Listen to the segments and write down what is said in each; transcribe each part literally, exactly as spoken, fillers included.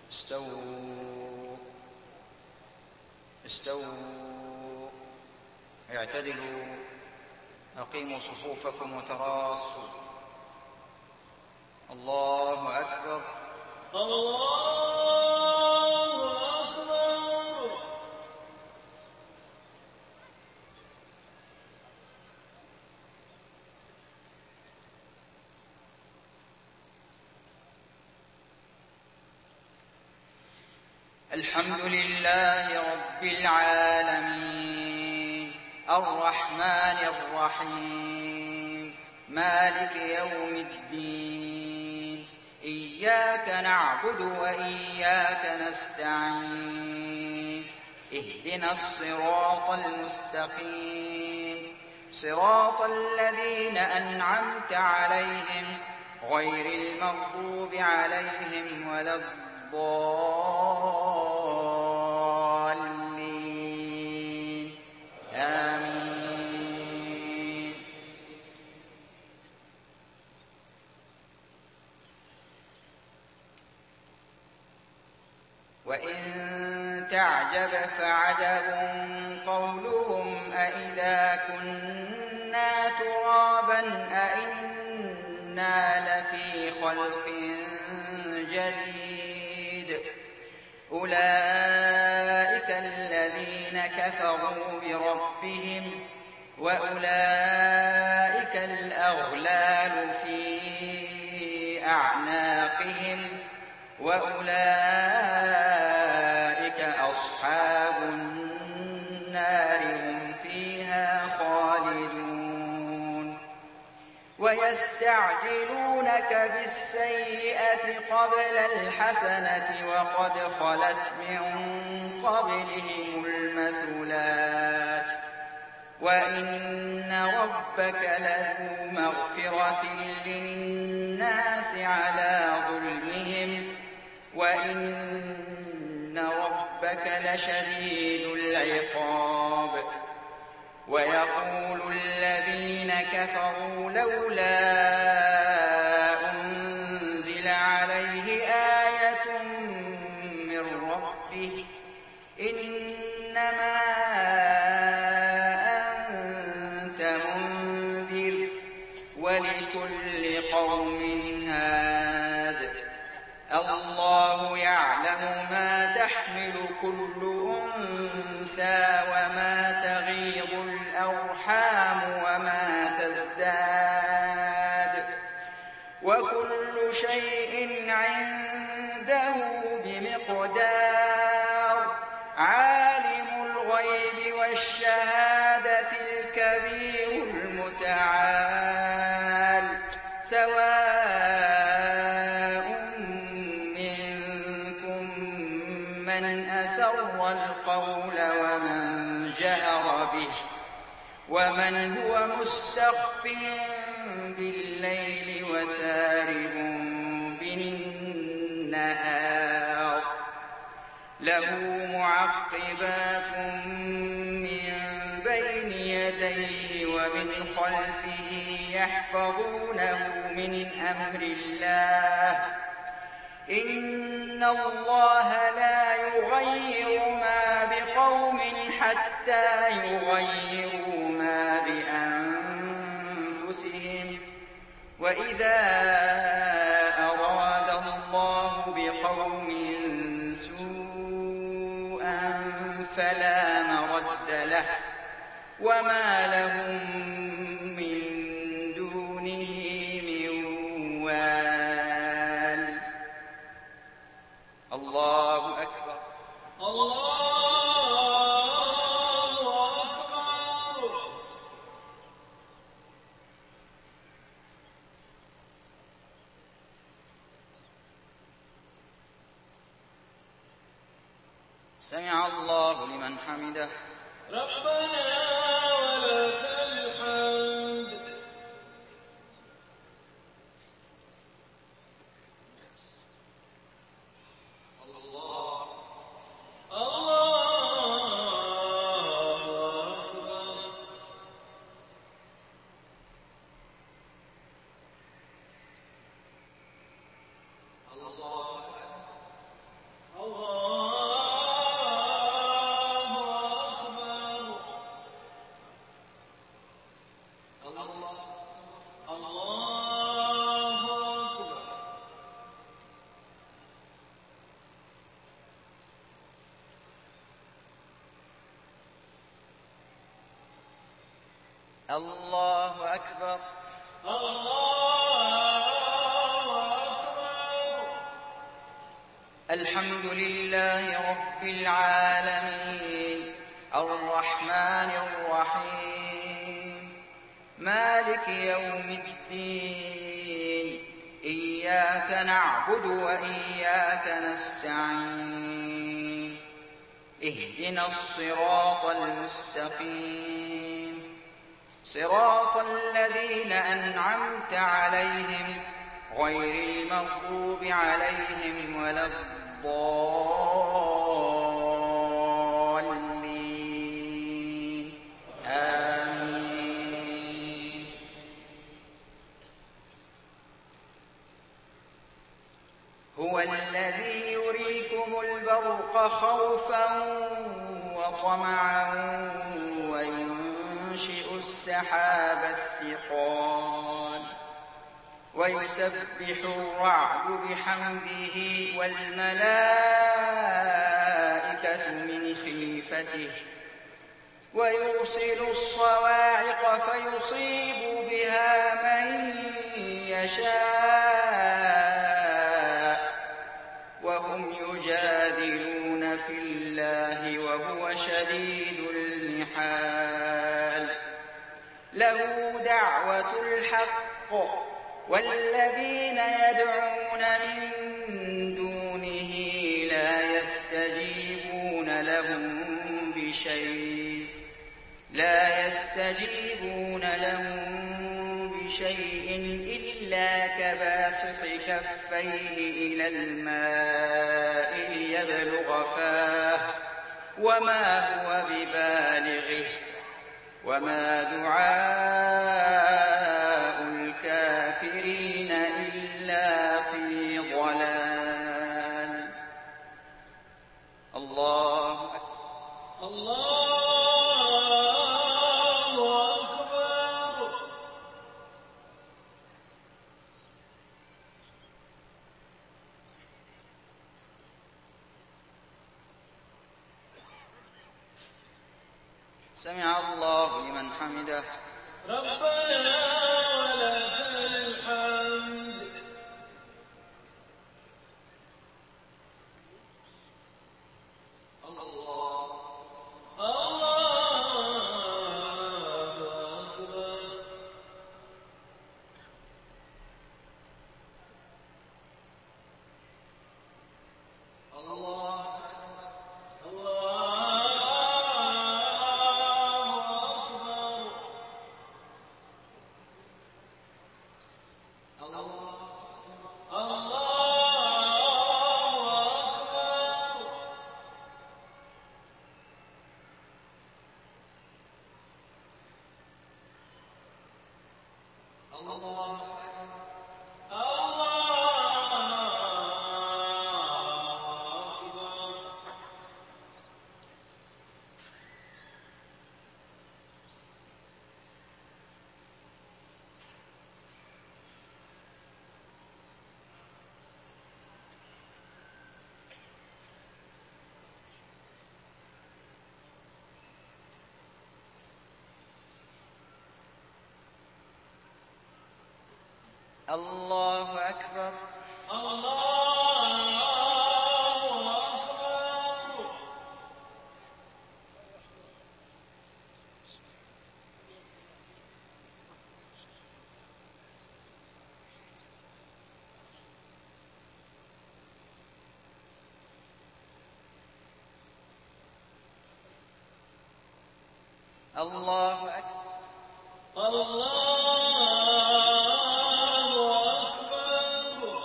استووا استووا اعتدلوا أقيموا صفوفكم وتراصوا. الله أكبر الله أكبر. الحمد لله رب العالمين الرحمن الرحيم مالك يوم الدين إياك نعبد وإياك نستعين اهدنا الصراط المستقيم صراط الذين أنعمت عليهم غير المغضوب عليهم ولا الضالين آمين. وإن تعجب فعجب قولهم أإذا كنا ترابا أإنا لفي خلق جديد أولئك الذين كفروا بربهم وأولئك الأغلال في أعناقهم وأولئك أصحاب النار هم فيها خالدون. ويستعجلونك بالسيئة قبل الحسنة وقد خلت من قبلهم المثلات وإن ربك لذو مغفرة للناس على ظلمهم وإن ربك لشديد العقاب. ويقول الذين كفروا لولا أنزل عليه آية من ربه إنما أنت منذر ولكل قوم هاد الله يعلم ما تحمل كل أنثى وما تغيض الأرحام وما تزداد وكل شيء عنده بمقدار. عالم الغيب والشهادة الكبير المتعال سواء منكم من أسر القول ومن جهر به ومن هو مستخف بالليل وسارب بالنهار له معقبات من بين يديه ومن خلفه يحفظونه من أمر الله إن الله لا يغير ما بقوم حتى يغيروا ما بأنفسهم وإذا أراد الله بقوم سوءا فلا مرد له وما لهم من دونه من وال. الله أكبر الله أكبر. سمع الله لمن حمده ربنا ولك الحمد. الله الله أكبر. الله الله أكبر. الله أكبر. الحمد لله رب العالمين الرحمن الرحيم مالك يوم الدين إياك نعبد وإياك نستعين اهدنا الصراط المستقيم صراط الذين أنعمت عليهم غير المغضوب عليهم ولا الضالين آمين. هو الذي يريكم البرق خوفا وطمعا وينشئ السحاب الثقال ويسبح الرعد بحمده والملائكة من خيفته ويرسل الصواعق فيصيب بها من يشاء وهم يجادلون في الله وهو شديد المحال. له دعوة الحق والذين يدعون من دونه لا يستجيبون لهم بشيء لا يستجيبون لهم بشيء إلا كباسط كفيه إلى الماء ليبلغ فاه وما هو ببالغه وما دعاء الكافرين إلا في ضلال. الله أكبر. الله أكبر. سمع الله لمن حمده. ربنا ولك الحمد. الله الله أكبر. الله الله أكبر. الله أكبر. الله أكبر. الله أكبر.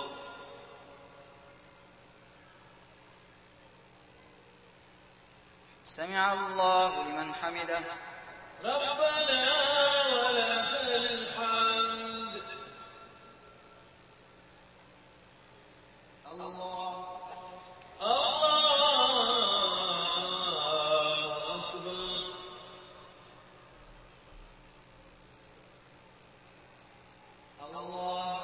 سمع الله لمن حمده. ربنا ولك الحمد. الله الله أكبر. الله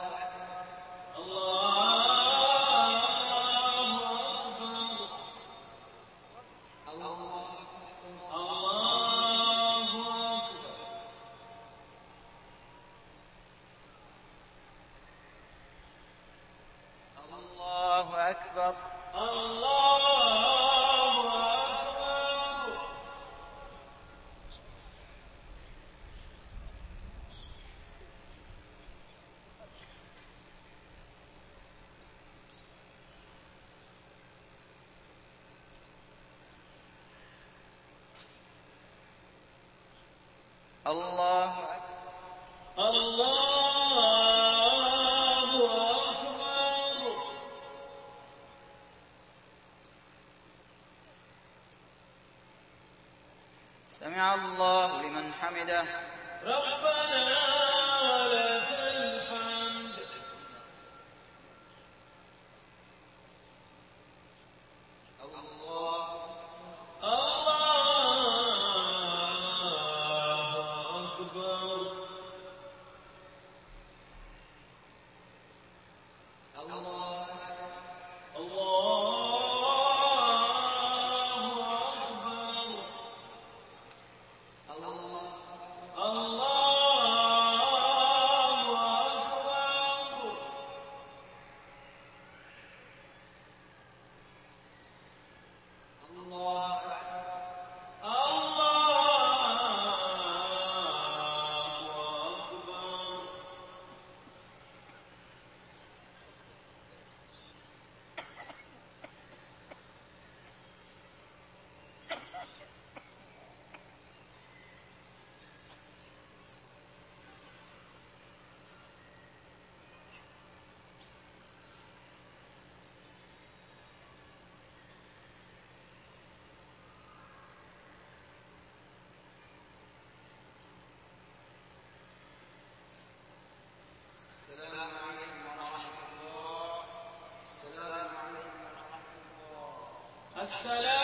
الله أكبر. أكبر. الله أكبر. الله أكبر. الله أكبر. سمع الله لمن حمده. ربنا ولك الحمد. الله الله أكبر. الله الله أكبر. الله الله أكبر. الله الله أكبر. السلام عليكم ورحمة الله. السلام عليكم ورحمة الله. السلام